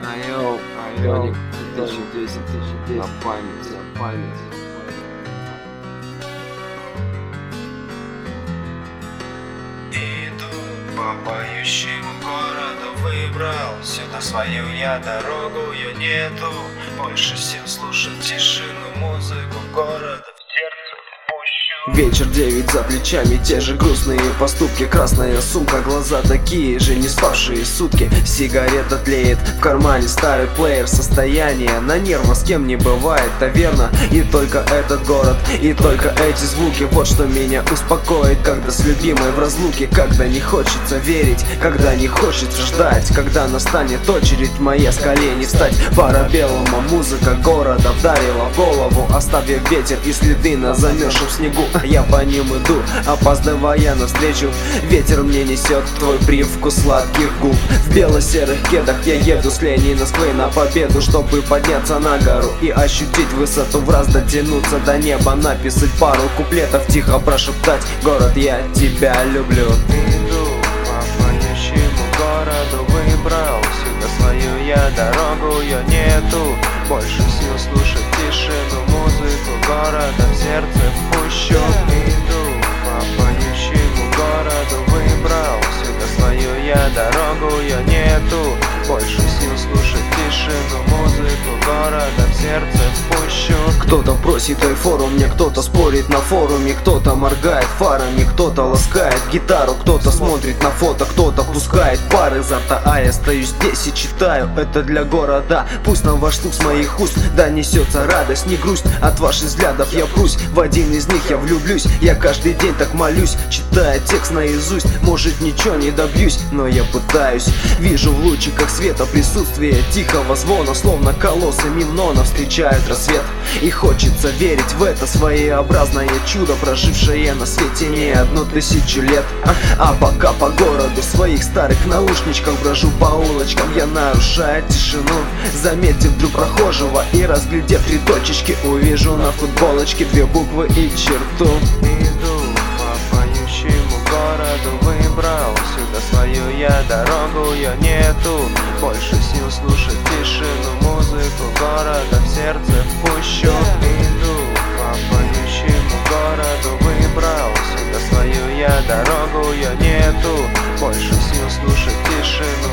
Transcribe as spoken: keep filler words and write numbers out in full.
Айо, Тоник, две тысячи десять, на память, на память. Иду по поющему городу, выбрал сюда свою я дорогу, ее нету. Больше сил слушать тишину, музыку города. Вечер, девять за плечами, те же грустные поступки. Красная сумка, глаза такие же, не спавшие сутки. Сигарета тлеет, в кармане старый плеер. Состояние на нервах с кем не бывает, таверна. И только этот город, и только эти звуки. Вот что меня успокоит, когда с любимой в разлуке. Когда не хочется верить, когда не хочется ждать. Когда настанет очередь моя с коленей встать. Пара белому, музыка города вдарила в голову, оставив ветер и следы на замерзшем снегу. Я по ним иду, опаздывая навстречу. Ветер мне несет твой привкус сладких губ. В бело-серых кедах я еду с Ленина-сквей на победу, чтобы подняться на гору и ощутить высоту, в раз дотянуться до неба, написать пару куплетов, тихо прошептать: город, я тебя люблю. Иду по поющему городу, выбрал сюда свою я дорогу, ее нету. Больше сил слушать тишину, музыку города в сердце впущу. Иду по поющему городу, выбрал сюда свою я дорогу, ее нету. Больше сил слушать тишину, музыку города в сердце впущу. Кто-то просит айфору, мне кто-то спорит на форуме. Кто-то моргает фарами, кто-то ласкает гитару. Кто-то смотрит на фото, кто-то пускает пар изо рта. А я стою здесь и читаю, это для города. Пусть на ваш слух с моих уст донесется радость, не грусть. От ваших взглядов я прусь, в один из них я влюблюсь. Я каждый день так молюсь, читая текст наизусть. Может, ничего не добьюсь, но я пытаюсь. Вижу в лучиках света присутствие тихого звона, словно колоссы Мемнона встречают рассвет. И хочется верить в это своеобразное чудо, прожившее на свете не одну тысячу лет. А, а пока по городу в своих старых наушничках брожу по улочкам, я нарушаю тишину, заметив вдруг прохожего и разглядев три точечки, увижу на футболочке две буквы и черту. Иду по поющему городу, выбрал сюда свою я дорогу, ее нету. Больше сил слушать тишину, музыку города в сердце впущу. Иду по поющему городу, выбрал сюда свою я дорогу, ее нету. Больше сил слушать тишину,